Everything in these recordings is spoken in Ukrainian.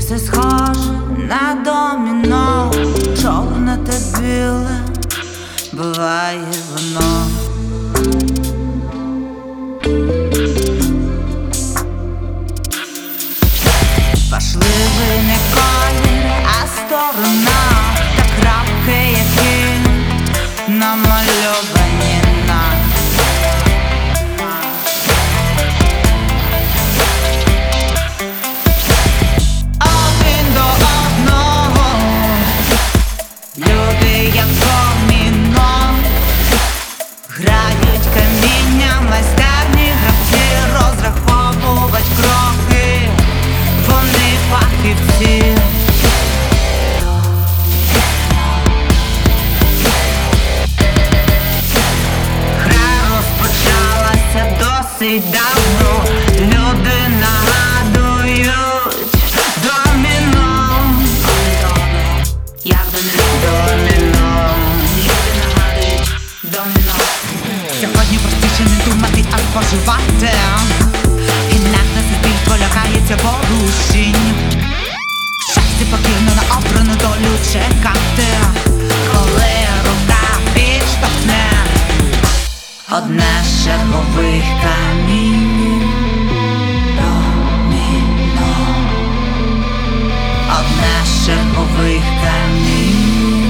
все схоже на доміно, чорне та біле буває воно. Важливий не колір, а сторона та крапки, які намальовані нам. Один до одного люди, як доміно, грають каміння, майстерні гравці, розраховувати кроки, вони фахівці. Гра розпочалася досить давно, люди нагадують доміно. Як доміно, люди нагадують доміно. Сьогодні простіше не думати, а споживати. Інакше суспільство лякається порушень. Щастя покірно на обрану долю чекати, коли рука підштовхне одне з чергових камінь. Доміно. Одне з чергових камінь.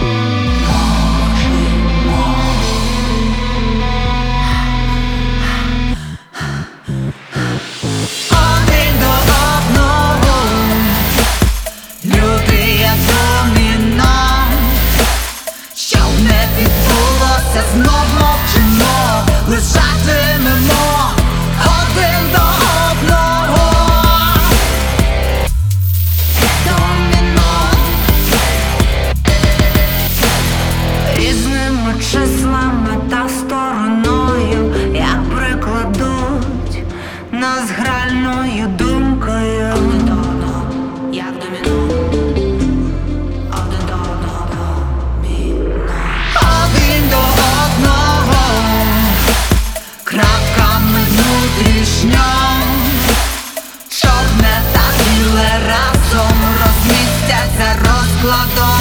Один до одного люди, як доміно, щоб не відбулося, знов мовчимо, лежатимемо один до одного. Доміно. Різними числами та стороною, як прикладуть нас гральною думкою. Один до одного, як доміно. Один до одного, доміно. Один до одного, крапками внутрішньо, чорне та біле разом розмістять за розкладом.